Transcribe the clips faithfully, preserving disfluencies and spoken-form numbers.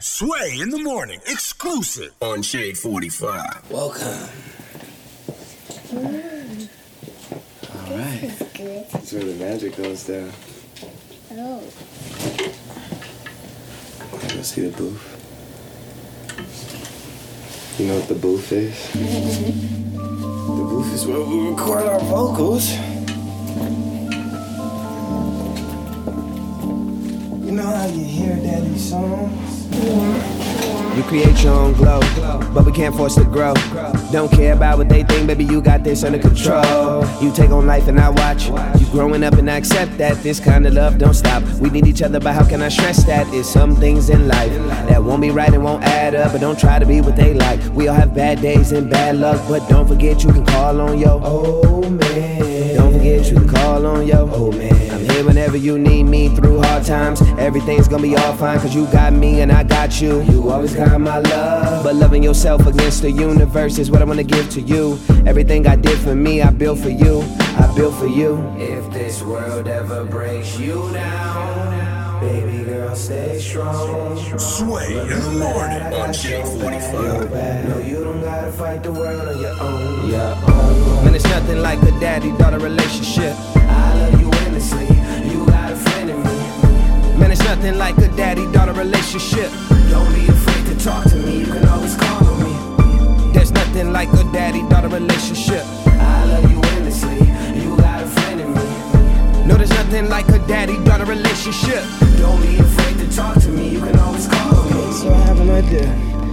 Sway in the morning, exclusive on Shade forty-five. Welcome. Mm. All right. This is good. That's where the magic goes down. Oh. Wanna go see the booth? You know what the booth is? Mm-hmm. The booth is where we record our vocals. You know how you hear daddy's songs? Yeah, yeah. You create your own glow, but we can't force it to grow. Don't care about what they think, baby, you got this under control. You take on life and I watch. You growing up and I accept that this kind of love don't stop. We need each other, but how can I stress that? It's some things in life that won't be right and won't add up, but don't try to be what they like. We all have bad days and bad luck, but don't forget you can call on yo. Oh man. Don't forget you can call on yo. Oh man. I'm here whenever you need me through hard times. Everything's gonna be all fine, cause you got me and I got you. You always got my love, but loving yourself against the universe is what I wanna give to you. Everything I did for me, I built for you. I built for you. If this world ever breaks you down, baby girl, stay strong. Sway in the morning on Shade forty-five. No, you don't gotta fight the world on your own. Your own. Man, it's nothing like a daddy-daughter relationship. I love you endlessly. You got a friend in me. Man, it's nothing like a daddy-daughter relationship. Don't be afraid to talk to me. You can always call on me. There's nothing like a daddy-daughter relationship. I love you endlessly. You got a friend in me. No, there's nothing like a daddy-daughter relationship. Don't be afraid to talk to me. You can always call on me. So I have an idea.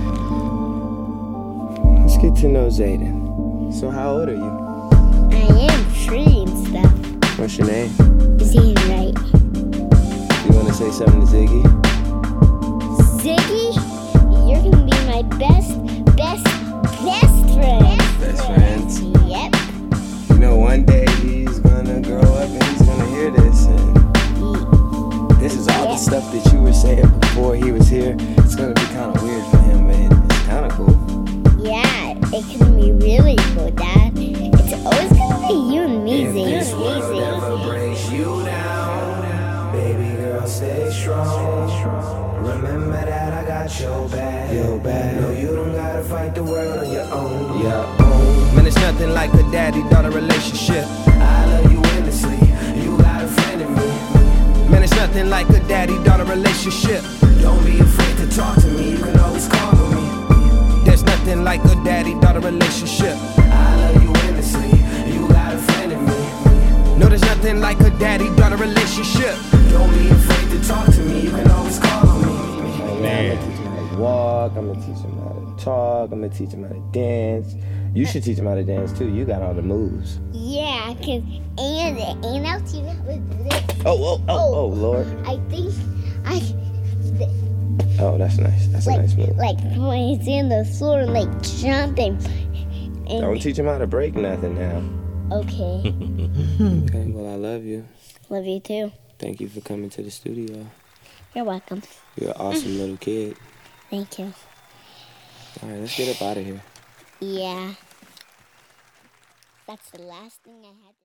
Let's get to know Zayden. So how old are you? I am free and stuff. What's your name? Zayden, right? You wanna say something to Ziggy? Ziggy, you're gonna be my best, best, best friend. Best friends? Yep. You know, one day he's gonna grow up and he's gonna hear this, and this is all the stuff that you were saying before he was here. It's gonna be kind of weird for him, but it's kind of cool. Yeah, it can be really cool, Dad. It's always gonna be you and me, If Zayden. this world ever breaks you down, baby girl, stay strong. Remember that I got your back. Your back. No, you don't gotta fight the world on your own. Your own. Man, it's nothing like a daddy-daughter relationship. I love you endlessly. You got a friend in me. Man, it's nothing like a daddy-daughter relationship. Don't be afraid to talk to me. You can always call on me. There's nothing like a daddy-daughter relationship. I love you endlessly. You got a friend in me. No, there's nothing like a daddy-daughter relationship. Don't be afraid to talk to me. You can always call on me. Man. I'm gonna teach him how to walk. I'm gonna teach him how to talk. I'm gonna teach him how to dance. You should teach him how to dance too. You got all the moves. Yeah, cause and and I'll teach you how to do this. Oh, oh, oh, oh, Lord. I think I Oh, that's nice. That's like a nice move. like when he's in the floor, like jumping. And Don't teach him how to break nothing now. okay, Okay, well, I love you. love you too. Thank you for coming to the studio. You're welcome. You're an awesome little kid. Thank you. All right, let's get up out of here. Yeah. That's the last thing I had to